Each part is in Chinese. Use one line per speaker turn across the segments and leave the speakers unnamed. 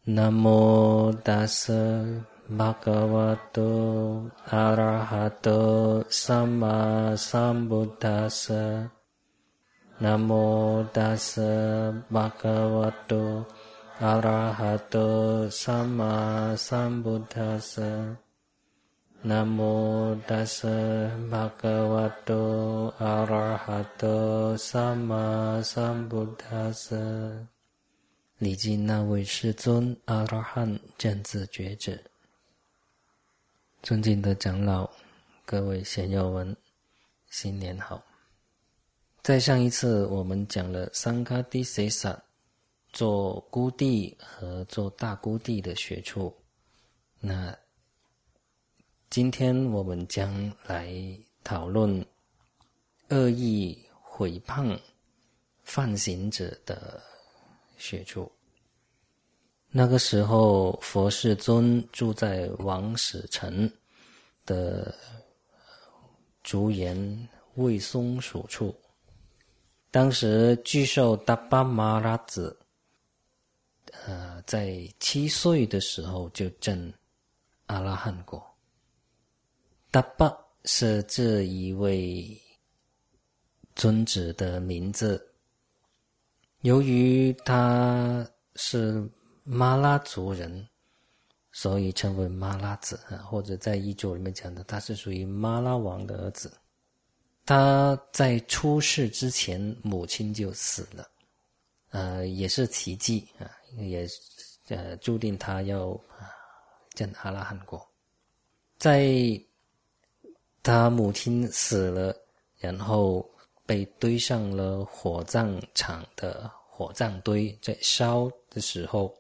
南无大舍巴嘎瓦多阿拉哈多萨玛萨布达舍。南无大舍巴嘎瓦多阿拉哈多萨玛萨布达舍。南无大舍巴嘎瓦多阿拉哈多萨玛萨布达舍。礼敬那位世尊阿罗汉正知觉者。尊敬的长老，各位贤友们，新年好。在上一次我们讲了三嘎迪塞萨做孤地和做大孤地的学处，那今天我们将来讨论恶意毁谤犯行者的学处。那个时候佛世尊住在王舍城的竹园卫松所处。当时巨兽达巴玛拉子在7岁的时候就证阿拉汉果。达巴是这一位尊者的名字，由于他是马拉族人，所以称为马拉子，或者在译咒里面讲的，他是属于马拉王的儿子。他在出世之前母亲就死了，也是奇迹啊，也注定他要证阿拉汉果。在他母亲死了，然后被堆上了火葬场的火葬堆，在烧的时候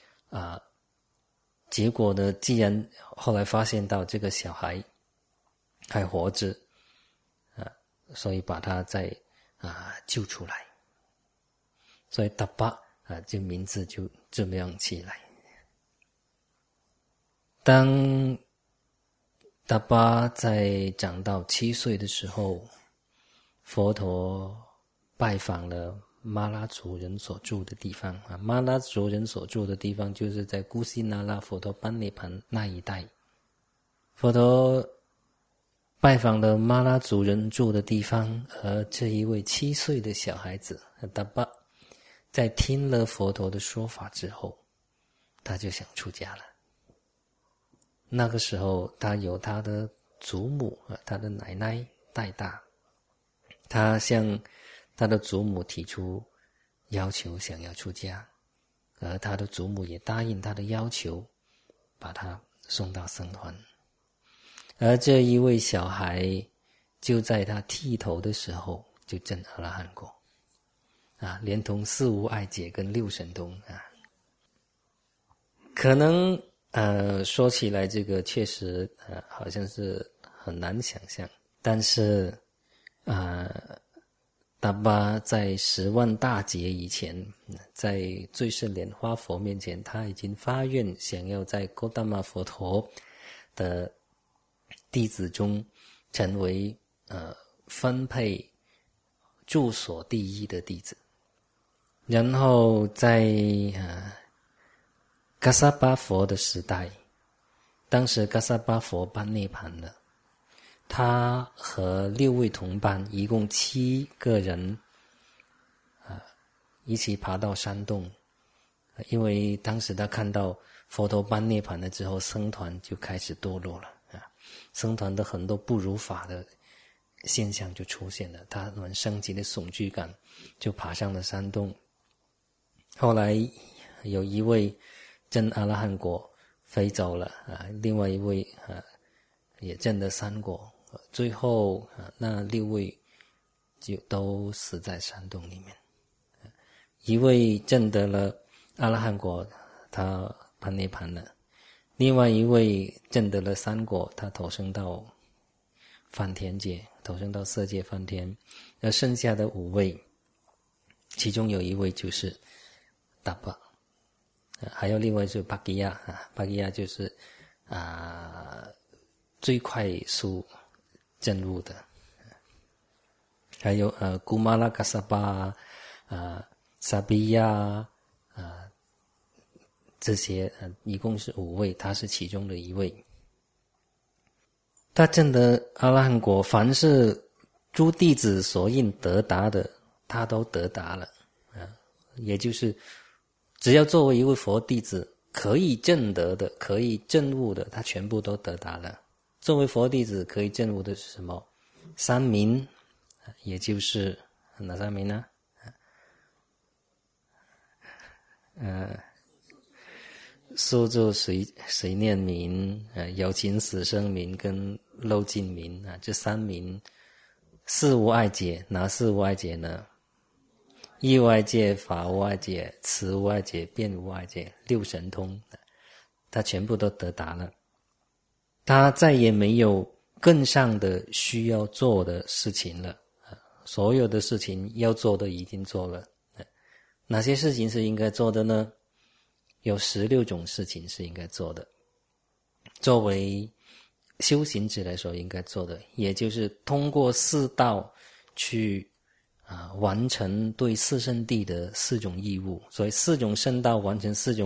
结果呢，既然后来发现到这个小孩还活着，所以把他再救出来，所以达巴这名字就这么样起来。当达巴在长到7岁的时候，佛陀拜访了马拉族人所住的地方。马拉族人所住的地方就是在古西那拉佛陀班涅盘那一带。佛陀拜访了马拉族人住的地方，而这一位7岁的小孩子达巴在听了佛陀的说法之后，他就想出家了。那个时候他由他的祖母他的奶奶带大，他向他的祖母提出要求，想要出家，而他的祖母也答应他的要求，把他送到僧团。而这一位小孩就在他剃头的时候就证阿拉汉果连同四无碍解跟六神通可能说起来这个确实好像是很难想象，但是达巴在10万大劫以前，在最胜莲花佛面前，他已经发愿想要在哥达玛佛陀的弟子中成为分配住所第一的弟子。然后在嘎萨巴佛的时代，当时嘎萨巴佛班涅盘了，他和6位同伴一共7个人一起爬到山洞，因为当时他看到佛陀班涅盘了之后，僧团就开始堕落了僧团的很多不如法的现象就出现了，他们升起的恐惧感，就爬上了山洞。后来有一位证阿拉汉果飞走了另外一位也证了3果，最后那6位就都死在山洞里面。一位证得了阿拉汉果，他攀涅盘了；另外一位证得了3果，他投生到梵天界，投生到色界梵天。而剩下的5位，其中有一位就是达巴，还有另外是巴吉亚巴吉亚就是最快速证入的，还有古马拉嘎萨巴萨比亚这些一共是5位，他是其中的一位。他证得阿罗汉果，凡是诸弟子所应得达的，他都得达了也就是只要作为一位佛弟子可以证得的，可以证悟的，他全部都得达了。作为佛弟子可以证悟的是什么？三明，也就是哪三明呢？宿住随念明，有情死生明跟漏尽明这3明，四无碍解。哪四无碍解呢？义无碍解、法无碍解、词无碍解、辩无碍解，6神通，他全部都得达了。他再也没有更上的需要做的事情了，所有的事情要做的已经做了。哪些事情是应该做的呢？有16种事情是应该做的，作为修行者来说应该做的，也就是通过4道去完成对四圣谛的4种义务。所以4种圣道完成4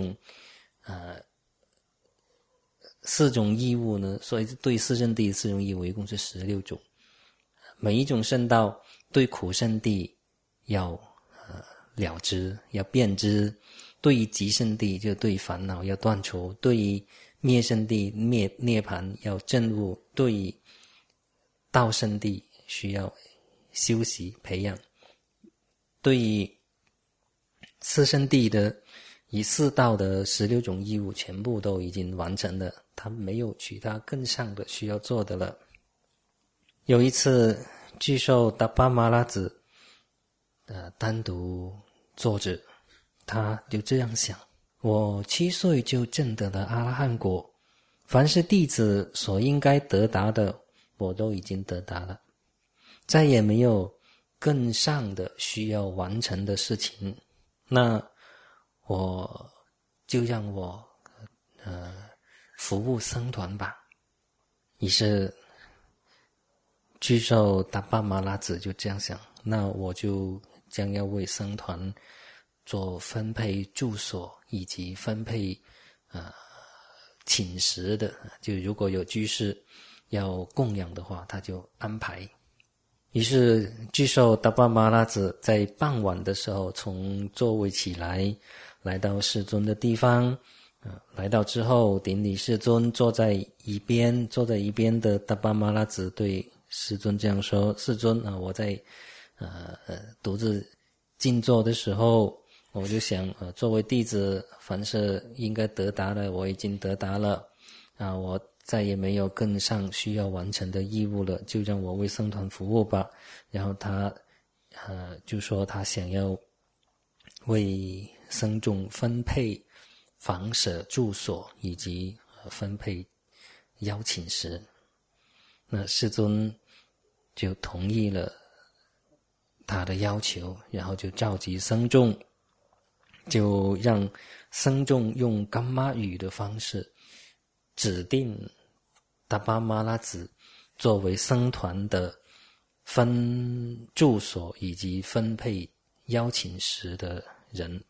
种义务呢，所以对四圣谛4种义务一共是16种。每一种圣道对苦圣谛要了知，要辨知；对于极圣谛就对烦恼要断除；对于灭圣谛涅槃要证悟；对于道圣谛需要修习培养；对于四圣谛的以4道的16种义务全部都已经完成了，他没有其他更上的需要做的了。有一次具寿达巴玛拉子单独坐着，他就这样想：我7岁就证得了阿罗汉果，凡是弟子所应该得达的我都已经得达了，再也没有更上的需要完成的事情，那我就让我服务僧团吧。于是具寿达巴玛拉子就这样想，那我就将要为僧团做分配住所以及分配寝食的，就如果有居士要供养的话，他就安排。于是具寿达巴玛拉子在傍晚的时候从座位起来，来到世尊的地方，来到之后顶礼世尊，坐在一边的达巴玛拉子对世尊这样说：世尊我在独自静坐的时候，我就想作为弟子凡是应该得达的我已经得达了我再也没有更上需要完成的义务了，就让我为僧团服务吧。然后他就说他想要为僧众分配房舍住所以及分配邀请时，那世尊就同意了他的要求，然后就召集僧众，就让僧众用伽玛语的方式指定达巴玛拉子作为僧团的分住所以及分配邀请时的人。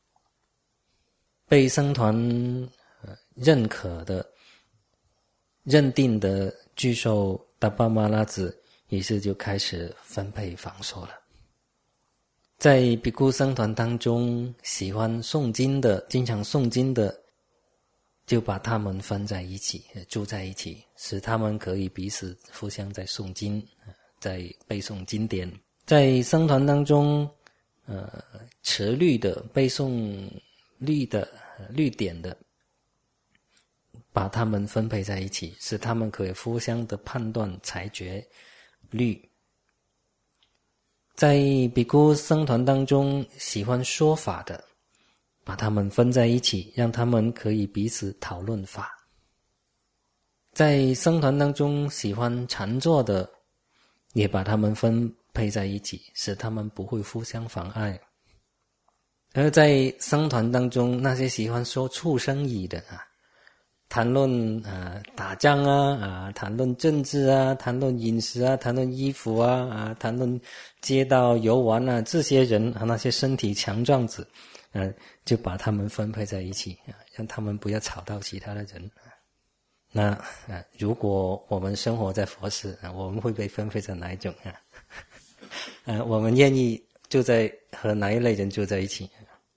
被僧团认可的认定的具寿达巴玛拉子于是就开始分配房所了。在比丘僧团当中，喜欢诵经的，经常诵经的，就把他们分在一起，住在一起，使他们可以彼此互相在诵经，在背诵经典。在僧团当中持律的，背诵律的律典的，把他们分配在一起，使他们可以互相的判断裁决律。在比丘僧团当中喜欢说法的，把他们分在一起，让他们可以彼此讨论法。在僧团当中喜欢禅坐的，也把他们分配在一起，使他们不会互相妨碍。而在僧团当中，那些喜欢说畜生语的谈论打仗谈论政治谈论饮食谈论衣服谈论街道游玩这些人那些身体强壮者就把他们分配在一起，让他们不要吵到其他的人。那如果我们生活在佛寺，我们会被分配在哪一种我们愿意住在和哪一类人住在一起？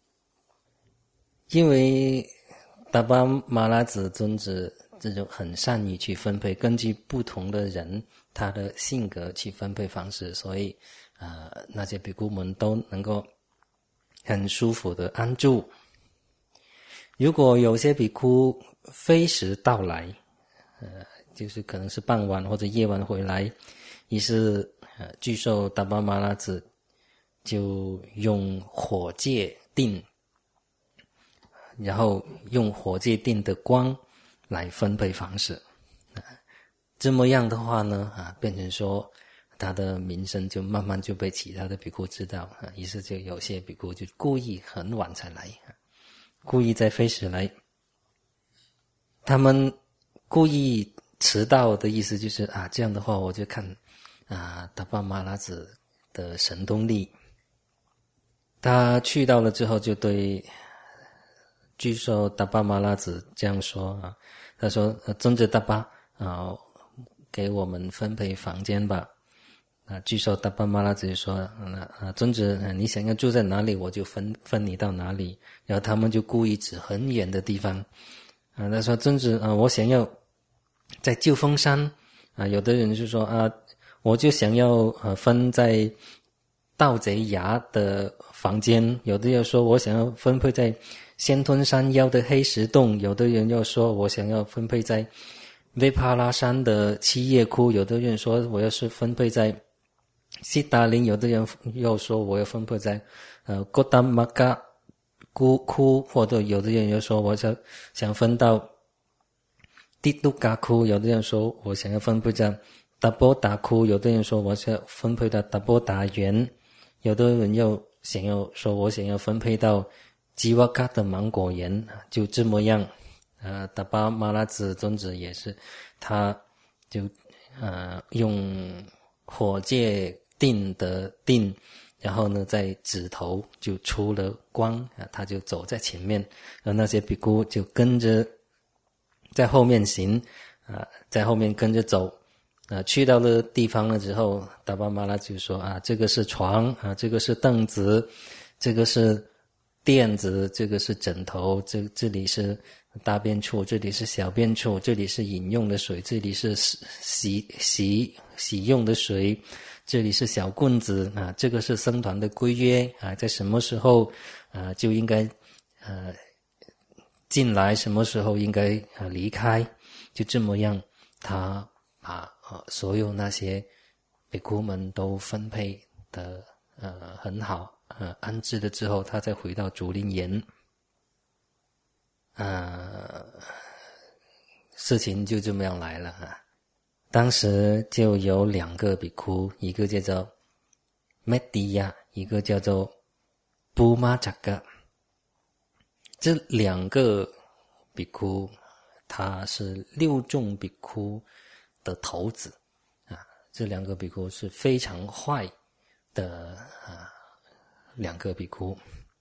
因为达巴玛拉子尊者这种很善于去分配，根据不同的人他的性格去分配方式，所以那些比丘们都能够很舒服的安住。如果有些比丘非时到来，就是可能是傍晚或者夜晚回来，于是具受达巴玛拉子就用火戒定，然后用火戒定的光来分配方式。这么样的话呢，变成说他的名声就慢慢就被其他的比丘知道，于是就有些比丘就故意很晚才来，故意在非时来。他们故意迟到的意思就是这样的话我就看达巴玛拉子的神通力。他去到了之后就对具受达巴玛拉子这样说他说尊者达巴给我们分配房间吧。具受达巴玛拉子就说尊者你想要住在哪里我就分你到哪里。然后他们就故意指很远的地方他说尊者我想要在旧峰山有的人就说我就想要分在盗贼衙的房间，有的人说我想要分配在仙吞山腰的黑石洞，有的人又说我想要分配在维帕拉山的七叶窟，有的人说我要是分配在悉达林，有的人又说我要分配在哥达玛嘎窟，或者有的人又说我想分到帝都嘎窟，有的人说我想要分配在达波达窟，有的人说我想要分配到达波达园，有的人又想要说我想要分配到吉瓦嘎的芒果园。就这么样达巴玛拉子尊者也是，他就用火戒定的定，然后呢在指头就出了光他就走在前面，而那些比丘就跟着在后面行在后面跟着走去到了地方了之后，达巴玛拉就说这个是床这个是凳子，这个是垫子，这个是枕头，这里是大便处，这里是小便处，这里是饮用的水，这里是洗用的水，这里是小棍子这个是僧团的规约在什么时候就应该进来，什么时候应该离开。就这么样他把所有那些比丘们都分配的很好安置了之后，他再回到竹林岩事情就这么样来了当时就有2个比丘，一个叫做麦迪亚，一个叫做布玛扎嘎。这2个比丘他是6众比丘的头子这2个比丘是非常坏的2个比丘。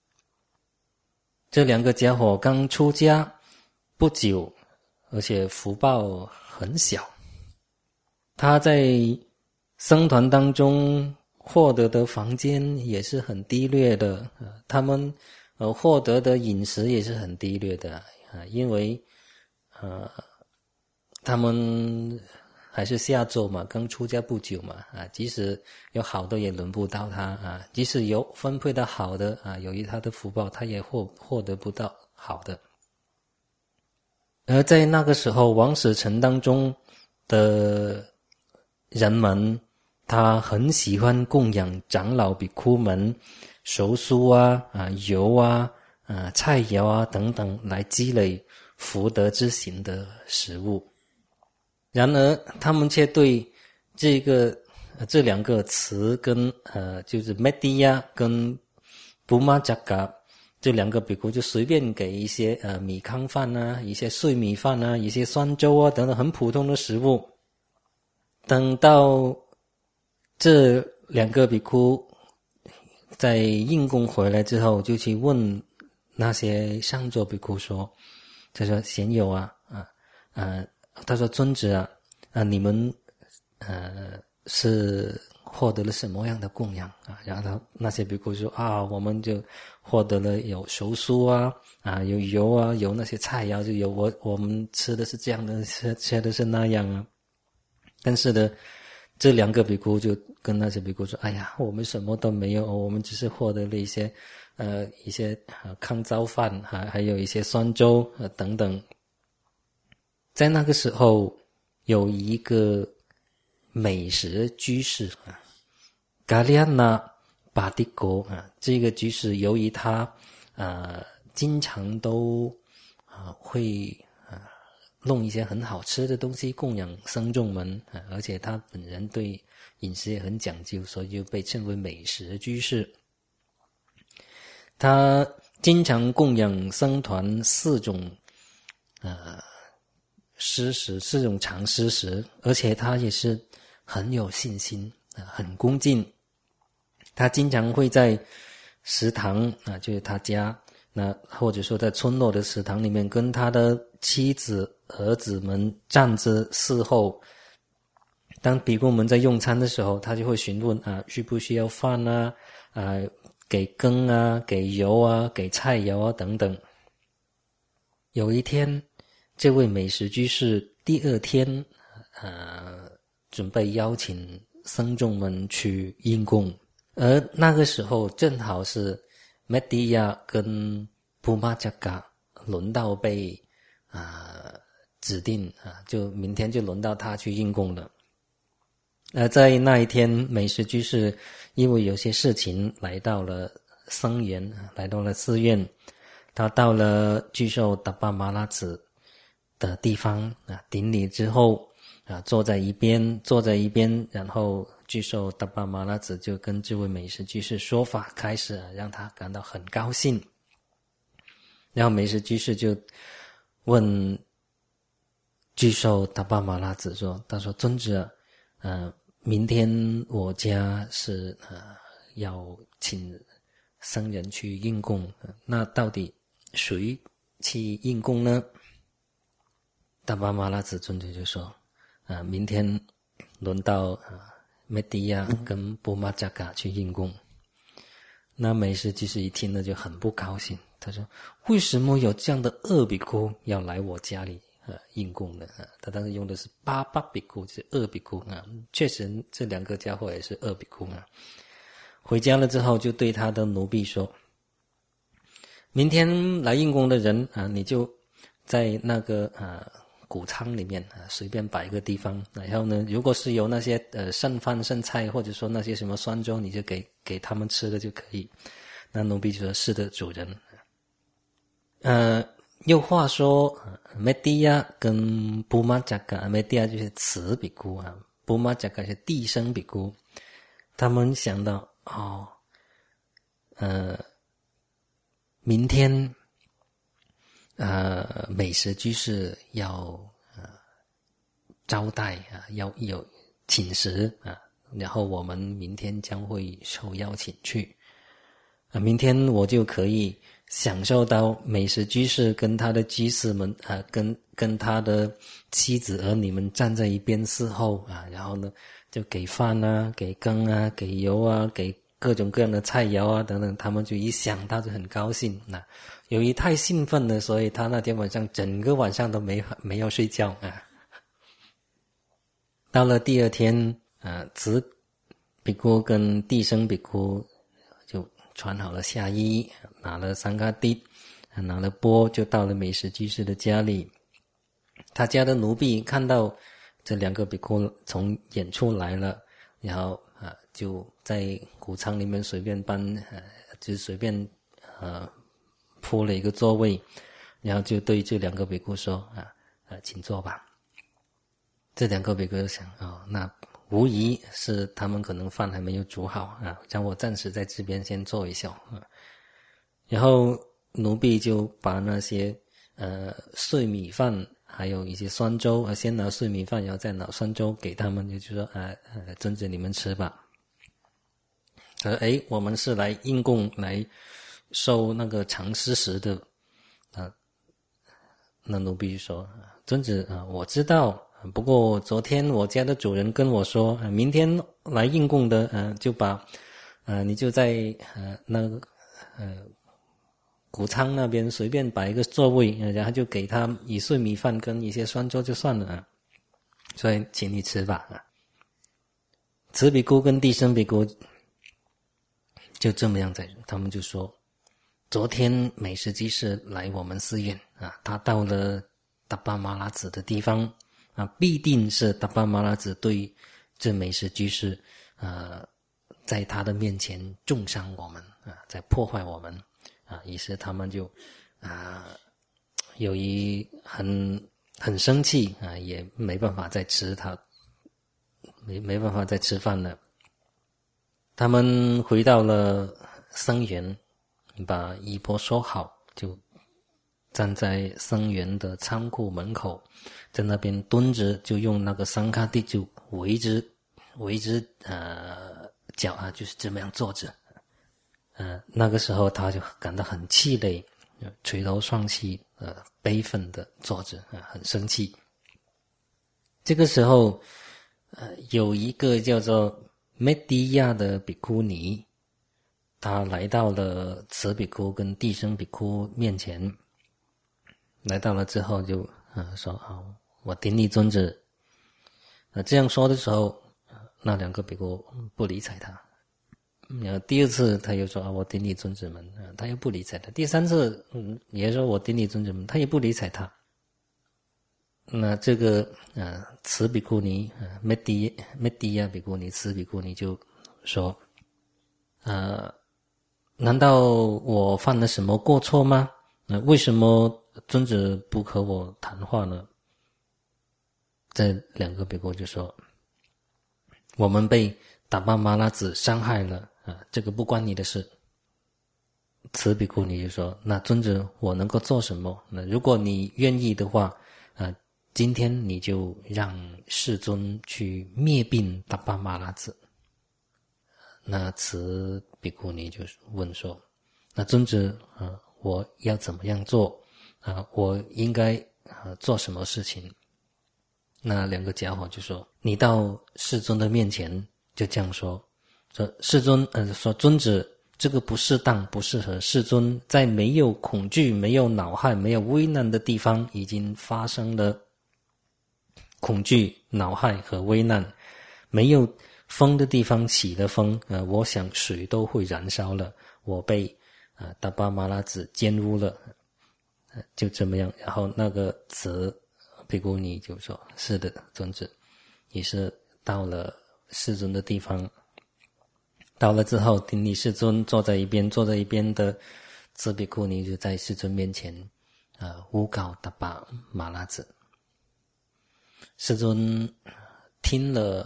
这2个家伙刚出家不久，而且福报很小，他在僧团当中获得的房间也是很低劣的他们获得的饮食也是很低劣的因为他们还是下咒嘛，刚出家不久嘛即使有好的也轮不到他即使有分配到好的由于他的福报他也获得不到好的。而在那个时候王舍城当中的人们，他很喜欢供养长老比丘们熟酥油菜肴等等来积累福德之行的食物。然而他们却对这2个词跟就是麦迪亚跟布玛扎嘎这2个比丘就随便给一些米糠饭一些碎米饭一些酸粥等等很普通的食物。等到这2个比丘在应供回来之后，就去问那些上座比丘说，他说贤友啊，他说尊者啊，你们是获得了什么样的供养啊？然后那些比丘说啊，我们就获得了有熟酥啊，有油啊，有那些菜肴，就有我们吃的是这样的，吃的是那样啊。但是呢，这两个比丘就跟那些比丘说，哎呀，我们什么都没有，我们只是获得了一些糠糟饭，还有一些酸粥等等。在那个时候，有一个美食居士啊，嘎利安那巴蒂国啊，这个居士由于他经常都会弄一些很好吃的东西供养僧众们而且他本人对饮食也很讲究，所以就被称为美食居士。他经常供养僧团4种施食，4种常施食，而且他也是很有信心很恭敬。他经常会在食堂就是他家或者说在村落的食堂里面，跟他的妻子儿子们站着伺候。当比丘们在用餐的时候，他就会询问需不需要饭给羹给油给菜肴等等。有一天，这位美食居士第2天准备邀请僧众们去应供，而那个时候正好是Meddiya 跟Pummajaka轮到被指定就明天就轮到他去应供了。在那一天，美食居士因为有些事情来到了僧园，来到了寺院，他到了具寿达巴马拉子的地方顶礼之后坐在一边，然后具寿达巴马拉子就跟这位美食居士说法开始让他感到很高兴。然后美食居士就问具寿达巴马拉子说，他说尊者明天我家是要请僧人去应供，那到底谁去应供呢？达巴马拉子尊者就说明天轮到Meddiya 跟Pummajaka去应供。那美食居士一听了就很不高兴，他说为什么有这样的恶比丘要来我家里应供呢？他当时用的是巴比丘，就是恶比丘确实这2个家伙也是恶比丘回家了之后就对他的奴婢说，明天来应供的人你就在那个谷仓里面随便摆一个地方，然后呢，如果是有那些剩饭剩菜，或者说那些什么酸粥，你就给他们吃了就可以。那奴婢就说是的，主人。又话说Meddiya 跟 Pummajaka， Meddiya 就是慈比丘Pummajaka 是地生比丘，他们想到明天美食居士要招待要有请食然后我们明天将会受邀请去明天我就可以享受到美食居士跟他的居士们跟他的妻子儿女们站在一边伺候然后呢就给饭给羹给油给各种各样的菜肴等等，他们就一想到就很高兴由于太兴奋了，所以他那天晚上整个晚上都没有睡觉到了第2天慈比丘跟地生比丘就穿好了夏衣，拿了三嘎地，拿了钵，就到了美食居士的家里。他家的奴婢看到这2个比丘从远处来了，然后就在谷仓里面随便就随便铺了一个座位，然后就对这2个比丘说请坐吧。这2个比丘想那无疑是他们可能饭还没有煮好让我暂时在这边先坐一下然后奴婢就把那些碎米饭还有一些酸粥先拿碎米饭然后再拿酸粥给他们，就说尊者你们吃吧。他说我们是来应供来收那个长施食的那奴婢就说：“尊子我知道，不过昨天我家的主人跟我说，明天来应供的就把你就在那个谷仓那边随便摆一个座位，然后就给他一碎米饭跟一些酸粥就算了所以请你吃吧慈比姑跟地生比姑就这么样他们就说，昨天美食居士来我们寺院他到了达巴马拉子的地方必定是达巴马拉子对这美食居士在他的面前重伤我们在破坏我们于是他们就由于很生气也没办法再吃没办法再吃饭了。他们回到了僧园，把衣钵收好，就站在僧园的仓库门口，在那边蹲着，就用那个桑卡蒂就围着脚就是这么样坐着。那个时候他就感到很气馁，垂头丧气，悲愤的坐着，很生气。这个时候，有一个叫做梅迪亚的比库尼，他来到了慈比库跟地生比库面前，来到了之后就说我顶礼尊者。这样说的时候，那两个比库不理睬他。第二次他又说我顶礼尊者们，他又不理睬他。第三次也说我顶礼尊者们，他也不理睬他。那这个慈比库尼梅迪亚比库尼慈比库尼就说难道我犯了什么过错吗？为什么尊者不和我谈话呢？这两个比库就说，我们被达巴马拉子伤害了这个不关你的事。慈比库尼就说，那尊者我能够做什么？那如果你愿意的话今天你就让世尊去灭并达巴马拉子。那慈比库尼就问说，那尊者我要怎么样做我应该做什么事情？那两个家伙就说，你到世尊的面前就这样说世尊说尊者这个不适当不适合，世尊在没有恐惧没有恼害没有危难的地方已经发生了恐惧恼害和危难，没有风的地方起了风我想水都会燃烧了，我被达巴马拉子奸污了就这么样。然后那个慈比库尼就说，是的尊者。也是到了世尊的地方，到了之后顶礼世尊，坐在一边的慈比库尼就在世尊面前诬告达巴马拉子。世尊听了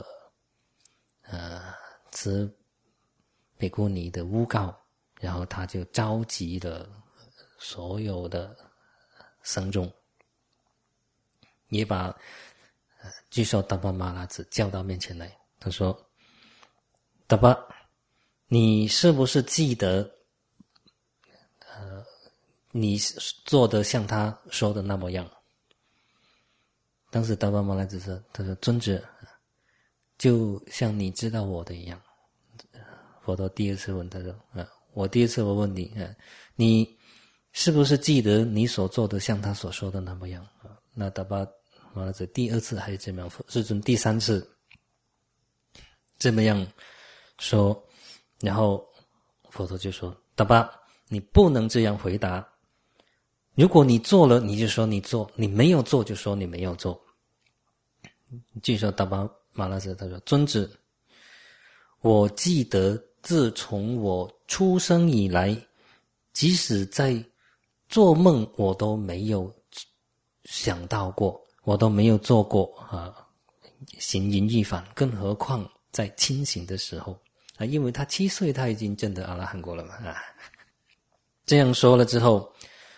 慈比库尼的诬告，然后他就召集了所有的僧众，也把具受达巴马拉子叫到面前来。他说，达巴，你是不是记得你做的像他说的那么样？当时达巴马拉子说，他说尊者就像你知道我的一样。佛陀第二次问他说我第二次我问你你是不是记得你所做的像他所说的那么样那达巴马拉子第二次还是这么样，世尊第三次这么样说，然后佛陀就说，达巴你不能这样回答，如果你做了你就说你做，你没有做就说你没有做。据说达巴马拉子他说，尊者我记得自从我出生以来，即使在做梦我都没有想到过，我都没有做过行淫欲犯，更何况在清醒的时候因为他7岁他已经证得阿拉汉果了嘛这样说了之后，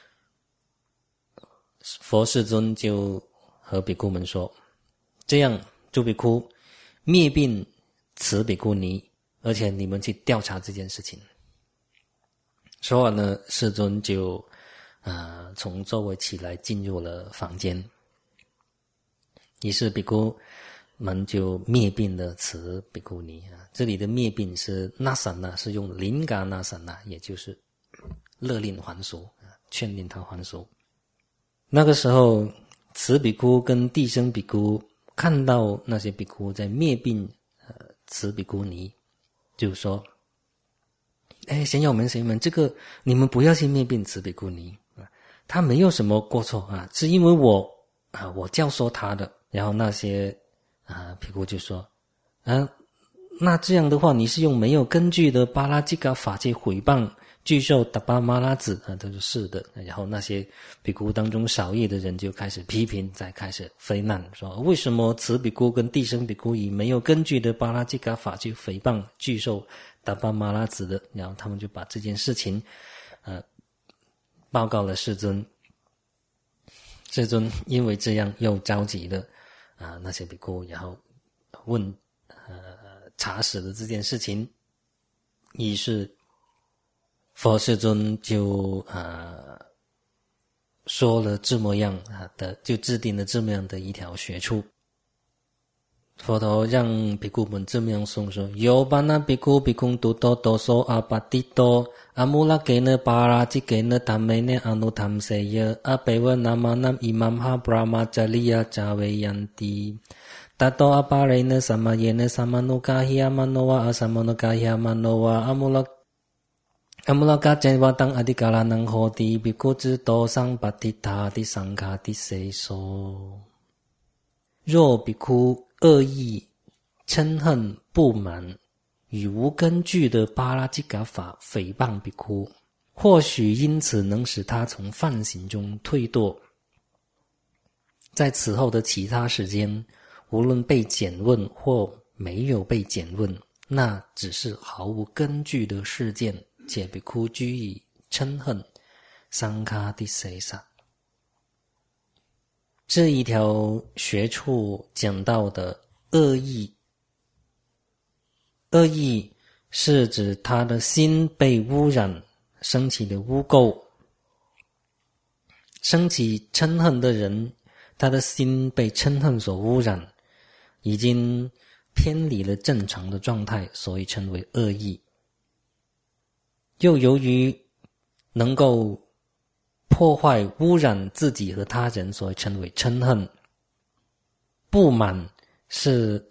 佛世尊就和比库们说，这样诸比库灭并慈比库尼，而且你们去调查这件事情。 说完呢，世尊就从座位起来进入了房间。于是比丘们就灭并了此比丘尼这里的灭并是那散那，是用林嘎那散那，也就是勒令还俗，劝令他还俗。那个时候，此比丘跟地生比丘看到那些比丘在灭并此比丘尼，就说：“贤友们，这个你们不要去灭并此比丘尼，他没有什么过错是因为我教唆他的。”然后那些比丘就说：“那这样的话，你是用没有根据的巴拉吉嘎法去毁谤具受达巴马拉子他说是的。然后那些比丘当中少业的人就开始批评，再开始非难，说为什么此比丘跟地生比丘以没有根据的巴拉吉嘎法去诽谤具受达巴马拉子的。然后他们就把这件事情报告了世尊。世尊因为这样又召集了那些比丘，然后问查实了这件事情。于是佛世尊就说了这么样就制定了这么样的一条学处。佛陀让比丘们这么样诵说：有巴那比丘比空多多多娑阿巴蒂多阿穆拉给呢巴拉吉给呢他们呢阿努他们塞耶阿贝文那玛那伊玛哈布拉玛加利亚加维yan蒂达多阿巴雷呢萨玛耶呢萨玛努嘎希阿玛诺瓦阿萨玛努嘎希阿玛诺瓦阿穆拉嘎真瓦当阿迪嘎拉能何地比丘之多桑巴蒂塔的桑卡的塞说。若比丘恶意、嗔恨、不满与无根据的巴拉吉嘎法诽谤比丘，或许因此能使他从犯行中退堕。在此后的其他时间，无论被检问或没有被检问，那只是毫无根据的事件，且比丘居以嗔恨、桑卡的塞萨。这一条学处讲到的恶意，恶意是指他的心被污染，升起的污垢。升起嗔恨的人，他的心被嗔恨所污染，已经偏离了正常的状态，所以称为恶意。又由于能够破坏污染自己和他人，所以称为嗔恨。不满是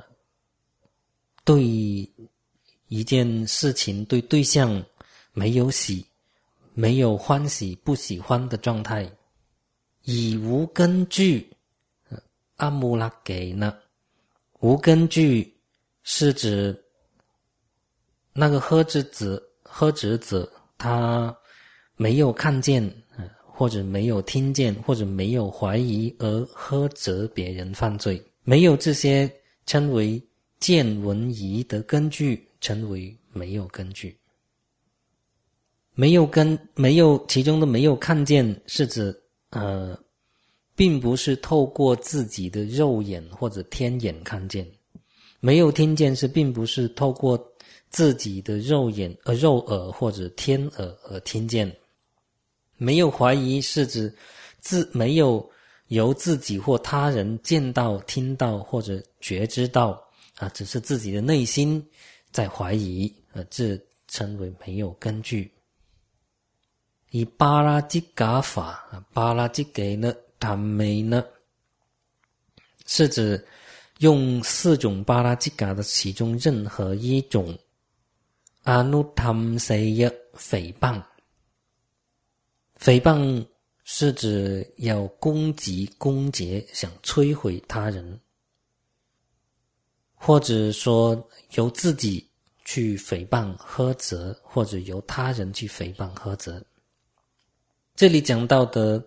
对一件事情对对象没有喜、没有欢喜、不喜欢的状态。以无根据阿穆拉给呢，无根据是指那个呵之子他没有看见或者没有听见或者没有怀疑而呵责别人犯罪，没有这些称为见闻疑的根据，称为没有根据。没有其中的没有看见是指并不是透过自己的肉眼或者天眼看见，没有听见是并不是透过自己的肉耳或者天耳而听见。没有怀疑是指没有由自己或他人见到、听到或者觉知到只是自己的内心在怀疑，这称为没有根据。以巴拉吉嘎法，巴拉吉给呢他们呢，是指用4种巴拉吉嘎的其中任何一种阿努他们塞耶诽谤。诽谤是指要攻击、攻讦，想摧毁他人，或者说由自己去诽谤、呵责，或者由他人去诽谤、呵责。这里讲到的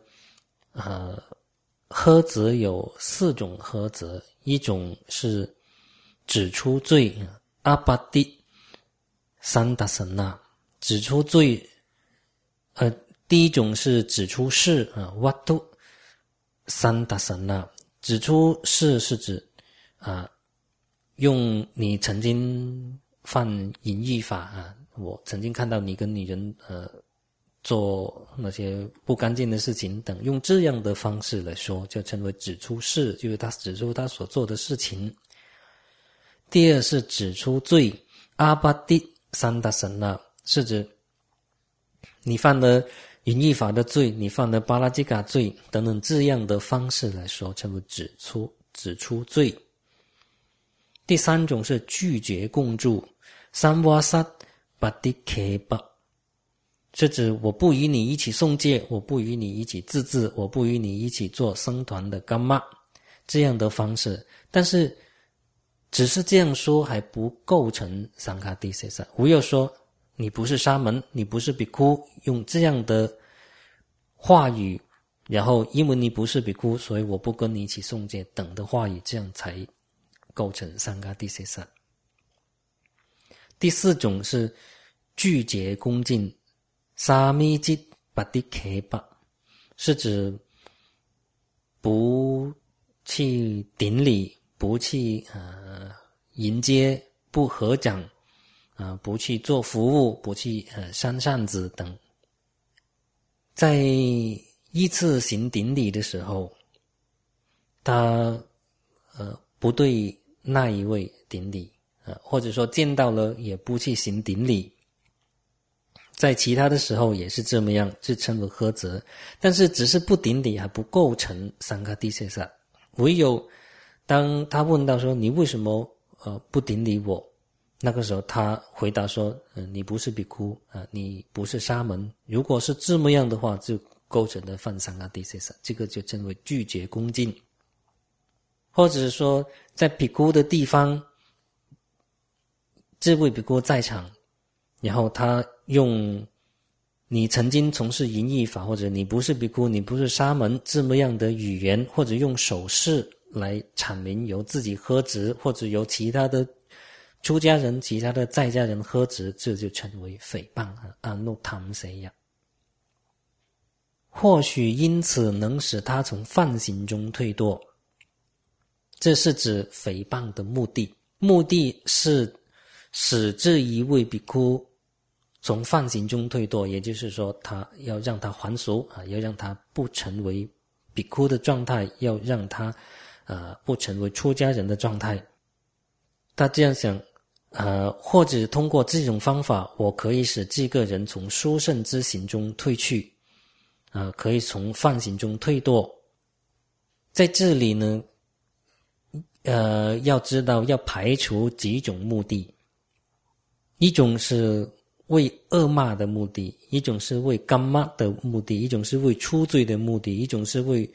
呵责有4种呵责，一种是指出罪，阿巴蒂三达神那，指出罪第一种是指出事瓦都三达神那，指出事是指用你曾经犯淫欲法我曾经看到你跟女人做那些不干净的事情等，用这样的方式来说，就称为指出事，就是他指出他所做的事情。第二是指出罪，阿巴蒂三达神那，是指你犯了淫欲法的罪，你犯了巴拉吉嘎罪等等这样的方式来说，称为指出罪。第三种是拒绝共住，三瓦萨巴蒂克巴，是指我不与你一起诵戒，我不与你一起自治，我不与你一起做僧团的干妈，这样的方式。但是只是这样说还不构成桑卡蒂塞萨，无要说你不是沙门，你不是比库，用这样的话语，然后因为你不是比库，所以我不跟你一起诵戒等的话语，这样才构成桑卡蒂塞萨。第四种是拒绝恭敬，沙弥吉巴蒂克巴，是指不去顶礼，不去迎接，不合掌，不去做服务，不去扇扇子等。在依次行顶礼的时候，他不对那一位顶礼，或者说见到了也不去行顶礼。在其他的时候也是这么样，就称为呵责。但是只是不顶礼还不构成三卡蒂塞萨，唯有当他问到说你为什么不顶礼我，那个时候他回答说你不是比库，你不是沙门，如果是这么样的话就构成了犯三卡蒂塞萨，这个就称为拒绝恭敬。或者说在比库的地方，这位比库在场，然后他用你曾经从事淫欲法，或者你不是比库，你不是沙门这么样的语言，或者用手势来阐明由自己呵责，或者由其他的出家人、其他的在家人呵责，这就称为诽谤怒tham谁呀？或许因此能使他从犯行中退堕，这是指诽谤的目的，目的是使这一位比库从犯行中退堕，也就是说他要让他还俗，要让他不成为比库的状态，要让他不成为出家人的状态。他这样想，或者通过这种方法，我可以使这个人从殊胜之行中退去，可以从犯行中退堕。在这里呢，要知道要排除几种目的，一种是为恶骂的目的，一种是为干骂的目的，一种是为出罪的目的，一种是为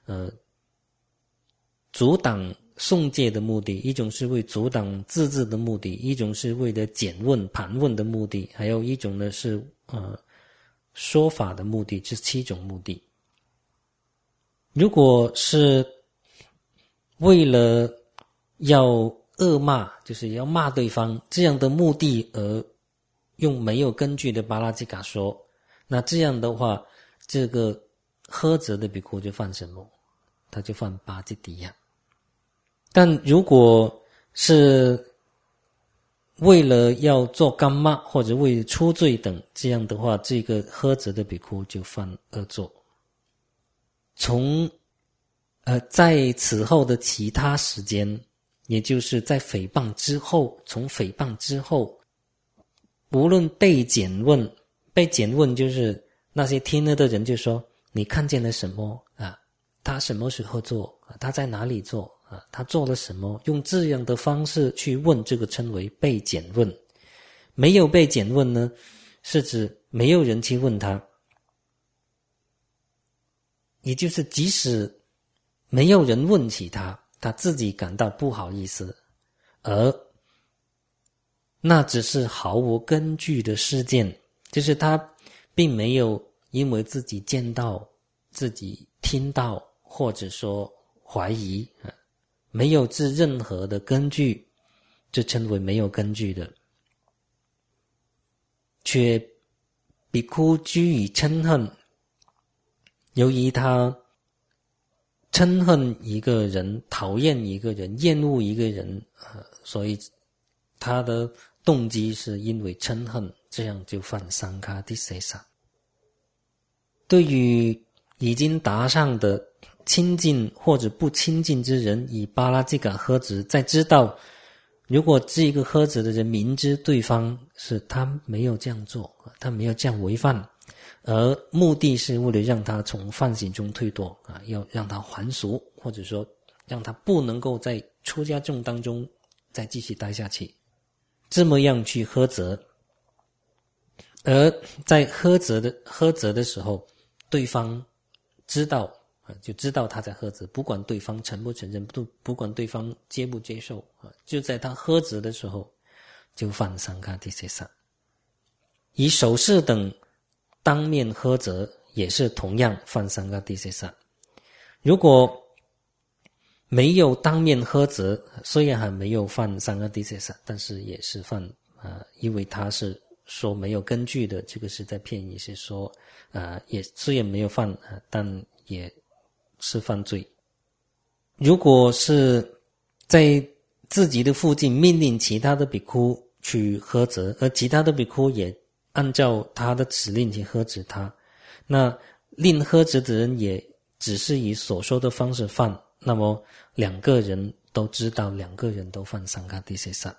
阻挡诵戒的目的，一种是为阻挡自治的目的，一种是为了检问盘问的目的，还有一种呢是说法的目的，这7种目的。如果是为了要恶骂，就是要骂对方这样的目的而用没有根据的巴拉吉嘎说，那这样的话，这个呵责的比库就犯什么？他就犯巴吉迪亚。但如果是为了要做干骂或者为出罪等，这样的话，这个呵责的比库就犯恶作。在此后的其他时间，也就是在诽谤之后，从诽谤之后，无论被检问就是那些听了的人就说你看见了什么他什么时候做他在哪里做他做了什么，用这样的方式去问，这个称为被检问。没有被检问呢，是指没有人去问他，也就是即使没有人问起他，他自己感到不好意思，而那只是毫无根据的事件，就是他并没有因为自己见到、自己听到，或者说怀疑，没有置任何的根据，就称为没有根据的。却比库居于嗔恨，由于他嗔恨一个人、讨厌一个人、厌恶一个人，所以他的动机是因为嗔恨，这样就犯桑卡蒂塞萨。对于已经达上的亲近或者不亲近之人，以巴拉吉嘎喝止，再知道如果这个喝止的人明知对方是他没有这样做，他没有这样违犯，而目的是为了让他从犯行中退堕要让他还俗，或者说让他不能够在出家众当中再继续待下去，这么样去呵责。而在呵责的时候，对方知道就知道他在呵责，不管对方承不承认，不管对方接不接受就在他呵责的时候就犯桑卡蒂塞萨。以手势等当面呵责也是同样犯桑卡蒂塞萨。如果没有当面呵责，虽然还没有犯桑卡蒂塞萨，但是也是犯因为他是说没有根据的，这个是在骗，也是说也虽然没有犯但也是犯罪。如果是在自己的附近命令其他的比丘去呵责，而其他的比丘也按照他的指令去呵责他，那令呵责的人也只是以所说的方式犯，那么两个人都知道，两个人都犯桑卡蒂塞萨。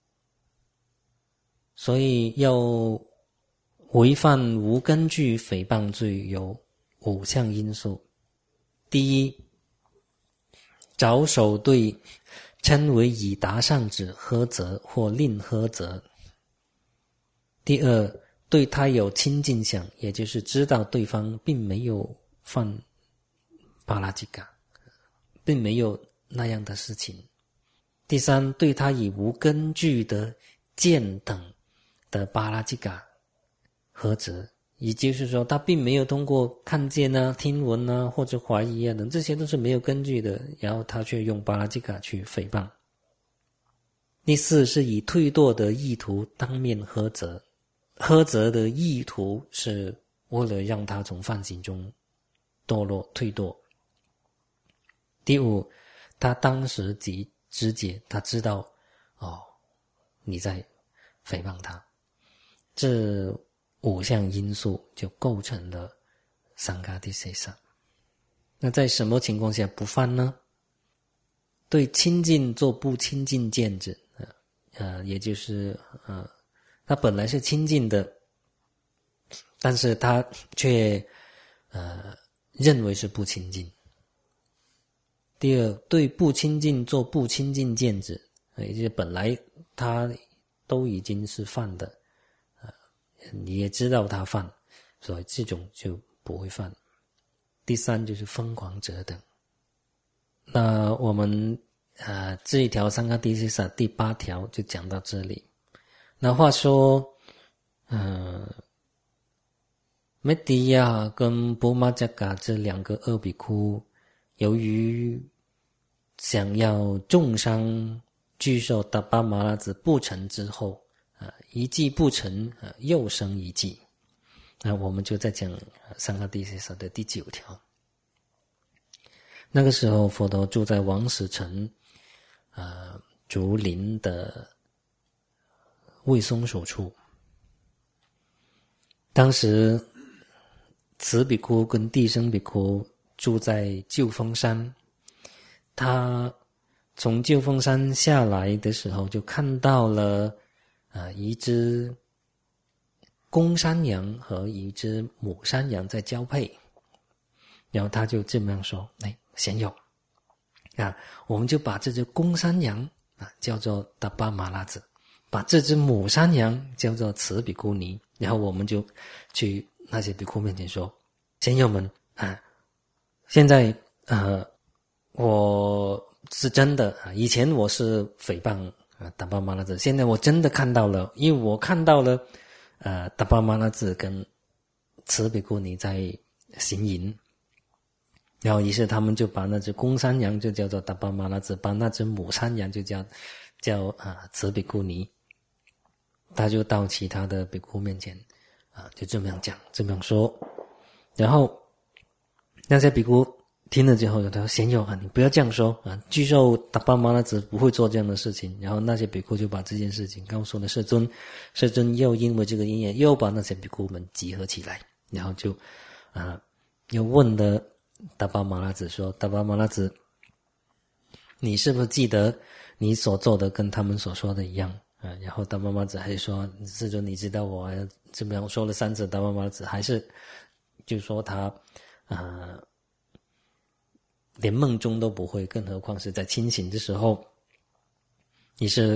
所以要违犯无根据诽谤罪有5项因素。第一，着手对称为已达上者呵责或令呵责。第二，对他有亲近想，也就是知道对方并没有犯巴拉吉嘎，并没有那样的事情。第三，对他以无根据的见等的巴拉吉嘎呵责，也就是说他并没有通过看见听闻或者怀疑等，这些都是没有根据的，然后他却用巴拉吉嘎去诽谤。第四，是以退堕的意图当面呵责，呵责的意图是为了让他从犯行中堕落退堕。第五，他当时即知解，他知道你在诽谤他。这5项因素就构成了桑卡蒂塞萨。那在什么情况下不犯呢？对亲近做不亲近见者，也就是他本来是亲近的，但是他却认为是不亲近。第二，对不亲近做不亲近见者，也就是本来他都已经是犯的，你也知道他犯，所以这种就不会犯。第三，就是疯狂者等。那我们这一条桑卡蒂塞萨第8条就讲到这里。那话说梅迪亚跟波玛加嘎这2个二比库，由于想要重伤具受达巴马拉子不成之后一计不成又生一计。那我们就在讲桑卡蒂塞萨的第9条。那个时候佛陀住在王舍城竹林的卫松所处。当时慈比库跟地生比库住在旧峰山，他从旧峰山下来的时候就看到了一只公山羊和一只母山羊在交配，然后他就这么样说：贤友我们就把这只公山羊叫做达巴马拉子，把这只母山羊叫做慈比库尼，然后我们就去那些比库面前说：贤友们现在我是真的以前我是诽谤达巴马拉子，现在我真的看到了，因为我看到了达巴马拉子跟慈比库尼在行淫，然后于是他们就把那只公山羊就叫做达巴马拉子，把那只母山羊就叫慈比库尼。他就到其他的比库面前就这么样讲，这么样说，然后那些比库听了之后，他说：“贤友啊，你不要这样说啊！据说达巴玛拉子不会做这样的事情。”然后那些比丘就把这件事情告诉了世尊，世尊又因为这个因缘，又把那些比丘们集合起来，然后就又问了达巴玛拉子说：“达巴玛拉子，你是不是记得你所做的跟他们所说的一样？”然后达巴玛拉子还是说：“世尊，你知道我怎么样说了3次，达巴玛拉子还是就说他连梦中都不会，更何况是在清醒的时候。”于是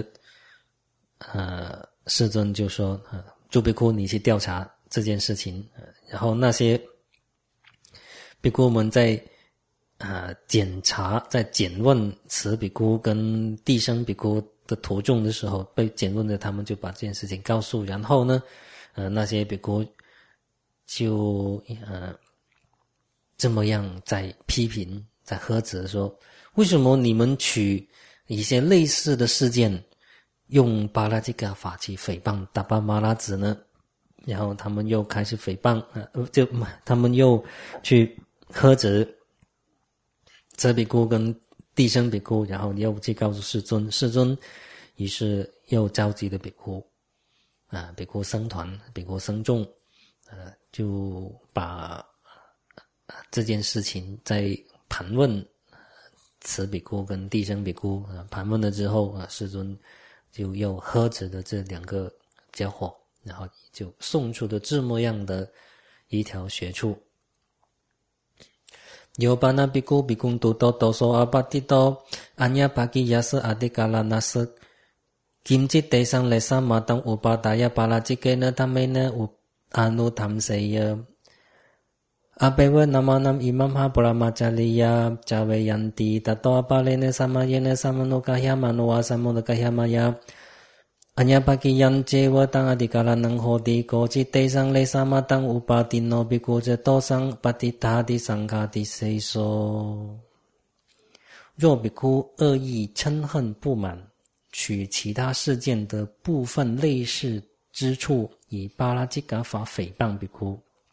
世尊就说：“诸比丘，你去调查这件事情。”然后那些比丘们在检查、在检问此比丘跟地生比丘的徒众的时候，被检问的他们就把这件事情告诉，然后呢，那些比丘就这么样在批评、在呵责说：“为什么你们取一些类似的事件，用巴拉吉嘎法去诽谤达巴玛拉子呢？”然后他们又开始诽谤，他们又去呵责遮比丘跟地生比丘，然后又去告诉世尊，世尊于是又召集了比丘比丘僧团、比丘僧众，就把这件事情在盘问此比丘跟地生比丘，盘问了之后世尊就又呵责了这2个家伙，然后就送出了这么样的一条学处。Yo bana biku bikung tuto toso apatito anya bagi yasa adikala nasa kimchi tesang lesa matang upadaya palajikena tamena anu tamseya apewa namanam imam ha paramacaliya caweyanti tato apalene samayene samanukahya manuwa samunukahya anya bagi yancewa tang adikala nang hodi koji tesang lesa matang upadino biku je tosang patitadi sangkadi seiso。若比丘恶意嗔恨不满，取其他事件的部分类似之处，以巴拉吉嘎法诽谤比丘，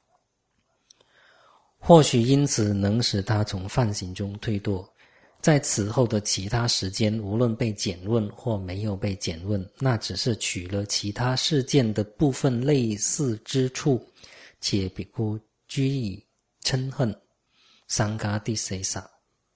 或许因此能使他从犯行中退堕。在此后的其他时间，无论被检问或没有被检问，那只是取了其他事件的部分类似之处，且比丘居以嗔恨，桑嘎蒂塞萨。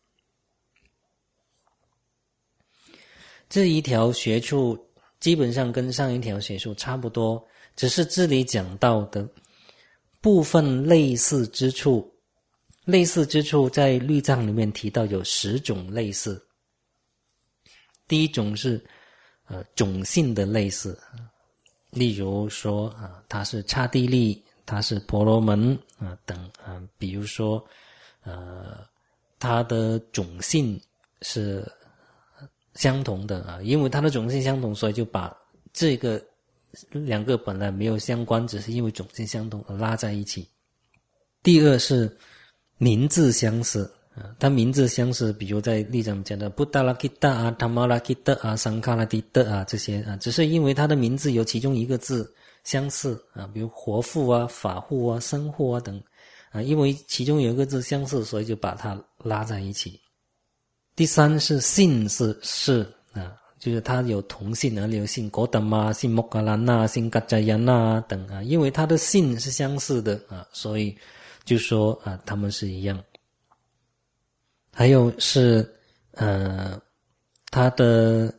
这一条学处基本上跟上一条学处差不多，只是这里讲到的部分类似之处，类似之处在律藏里面提到有10种类似。第一种是种性的类似，例如说它是刹帝利，它是婆罗门等比如说它的种性是相同的因为它的种性相同，所以就把这个2个本来没有相关，只是因为种性相同而拉在一起。第二是名字相似它名字相似，比如在例上讲的布达拉吉达塔玛拉吉达桑卡拉迪德这些只是因为它的名字有其中一个字相似比如活护法护生护等因为其中有一个字相似，所以就把它拉在一起。第三是姓是就是它有同姓例如姓果达玛、姓莫嘎兰姓嘎扎亚那等因为它的姓是相似的所以就说他们是一样。还有是他的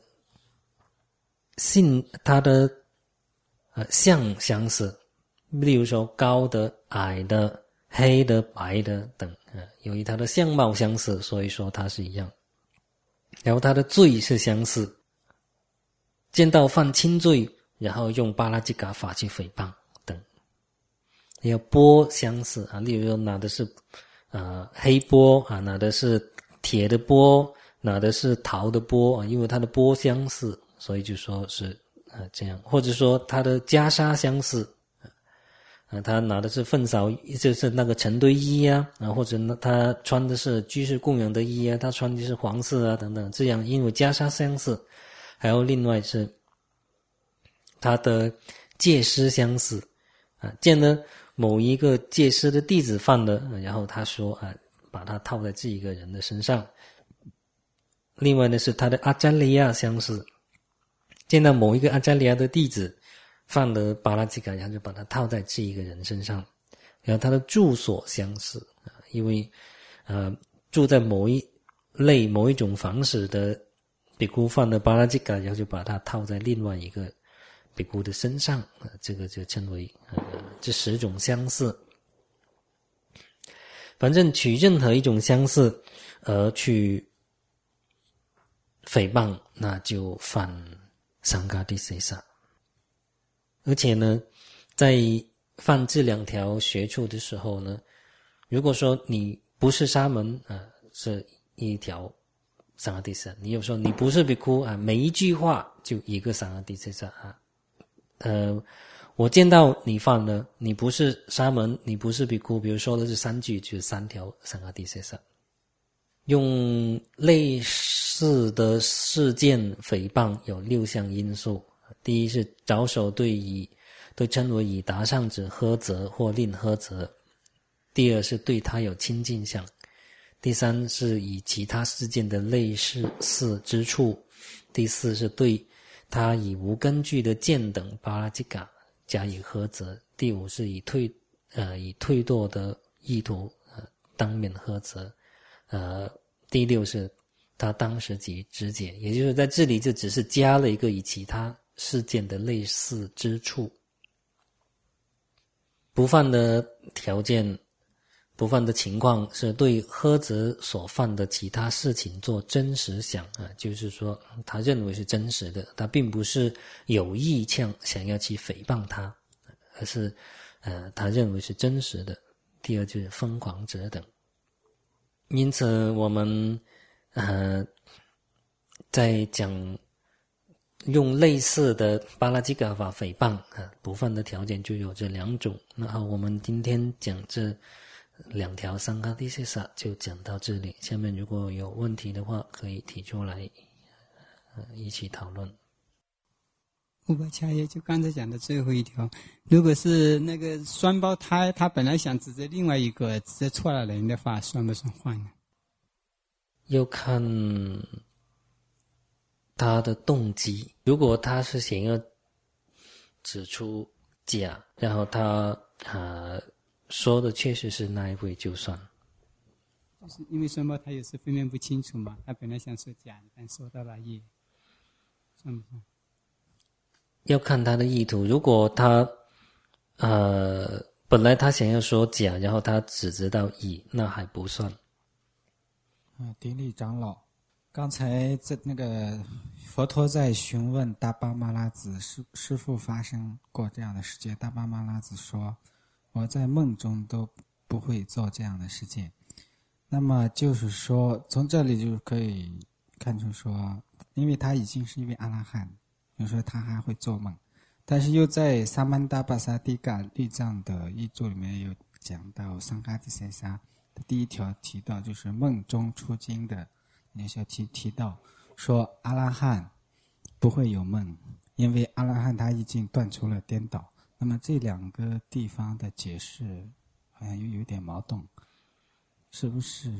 姓，他的相相似，例如说高的、矮的、黑的、白的等由于他的相貌相似，所以说他是一样。然后他的罪是相似，见到犯轻罪，然后用巴拉吉嘎法去诽谤等。还有钵相似例如说拿的是黑钵拿的是铁的钵，拿的是陶的钵因为它的钵相似，所以就说是这样。或者说它的袈裟相似他拿的是粪扫，就是那个成堆衣或者他穿的是居士供养的衣他穿的是黄色等等，这样因为袈裟相似。还有另外是他的戒师相似见了某一个戒师的弟子犯了然后他说把它套在这一个人的身上。另外呢是他的阿迦利亚相似，见到某一个阿迦利亚的弟子犯了巴拉吉嘎，然后就把它套在这一个人身上。然后他的住所相似，因为住在某一类某一种房式的比库犯了巴拉吉嘎，然后就把它套在另外一个比库的身上，这个就称为这10种相似。反正取任何一种相似而去诽谤，那就犯桑嘎迪塞萨。而且呢，在犯这2条学处的时候呢，如果说你不是沙门是一条桑嘎迪塞萨，你有时候你不是比库每一句话就一个桑嘎迪塞萨我见到你犯了，你不是沙门，你不是比库，比如说的是3句，就是3条桑嘎迪塞萨。用类似的事件诽谤有6项因素。第一是着手对称为以达上者呵责或令呵责。第二是对他有亲近相。第三是以其他事件的类似之处。第四是对他以无根据的见等巴拉吉嘎加以呵责。第五是以退堕的意图当面呵责。第6是他当时即直解，也就是在这里就只是加了一个以其他事件的类似之处。不犯的条件，不犯的情况是对呵责所犯的其他事情做真实想就是说他认为是真实的，他并不是有意想要去诽谤他，而是他认为是真实的。第二就是疯狂者等。因此我们在讲用类似的巴拉吉嘎法诽谤不犯的条件就有这2种。那好，我们今天讲这2条桑嘎迪塞萨就讲到这里，下面如果有问题的话可以提出来一起讨论。
乌巴恰耶就刚才讲的最后一条，如果是那个双胞胎，他本来想指责另外一个指责错了人的话，算不算换呢？
要看他的动机。如果他是想要指出假，然后他说的确实是那一位就算。
就是因为双胞胎有时分辨不清楚嘛，他本来想说假，但说到了业，算不算？
要看他的意图。如果他本来他想要说假，然后他只知道乙，那还不算。
顶礼长老，刚才那个佛陀在询问大巴马拉子师父发生过这样的事件，大巴马拉子说我在梦中都不会做这样的事情。那么就是说从这里就可以看出说，因为他已经是一位阿拉汉，就是说他还会做梦，但是又在萨曼达巴萨蒂嘎律藏的译注里面有讲到桑嘎迪塞萨的第1条提到，就是梦中出经的那些提到说阿拉汉不会有梦，因为阿拉汉他已经断除了颠倒。那么这2个地方的解释好像又有点矛盾，是不是？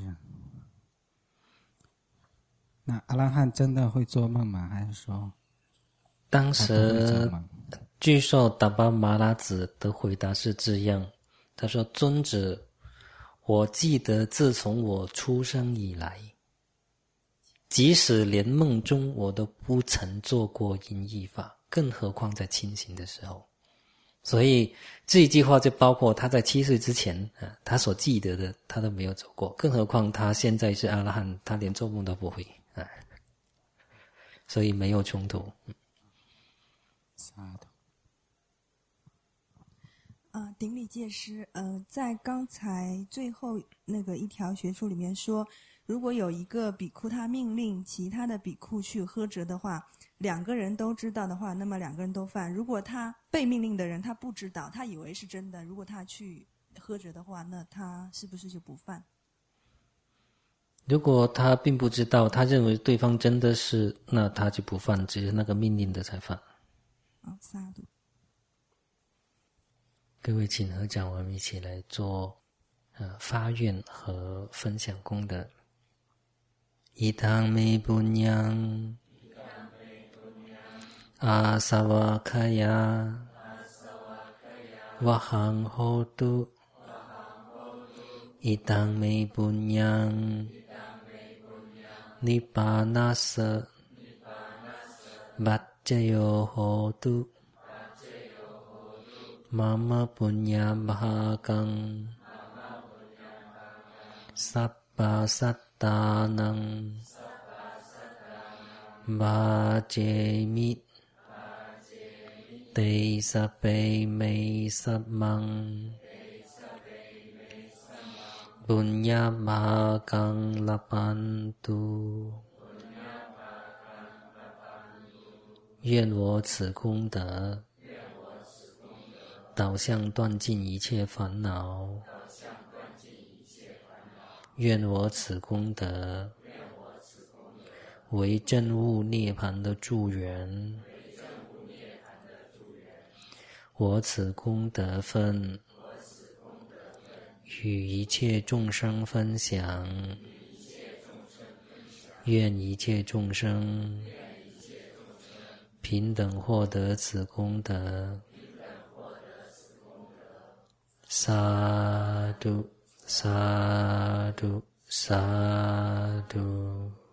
那阿拉汉真的会做梦吗？还是说
当时据说达巴马拉子的回答是这样，他说尊者，我记得自从我出生以来，即使连梦中我都不曾做过音译法，更何况在清醒的时候。所以这一句话就包括他在7岁之前他所记得的他都没有走过，更何况他现在是阿拉汉，他连做梦都不会所以没有冲突。
顶礼戒师，在刚才最后那个1条学处里面说，如果有一个比库他命令其他的比库去呵责的话，2个人都知道的话，那么2个人都犯。如果他被命令的人他不知道，他以为是真的，如果他去呵责的话，那他是不是就不犯？
如果他并不知道，他认为对方真的是，那他就不犯，只是那个命令的才犯。
萨度。
各位请合掌，我们一起来做发愿和分享功德。伊当美布娘阿萨瓦卡亚瓦行后度伊当美布娘尼巴那瑟บัจเจโยโหตุมัมมะปุญญาภากังสัพพะสัตตานังบาเจมิเตสะเปเมสัมมังปุญญาภากังลปันตุ愿我此功德导向断尽一切烦恼，愿我此功德为证悟涅槃的助缘，我此功德分与一切众生分享，愿一切众生平等获得此功德。萨埵萨埵萨埵。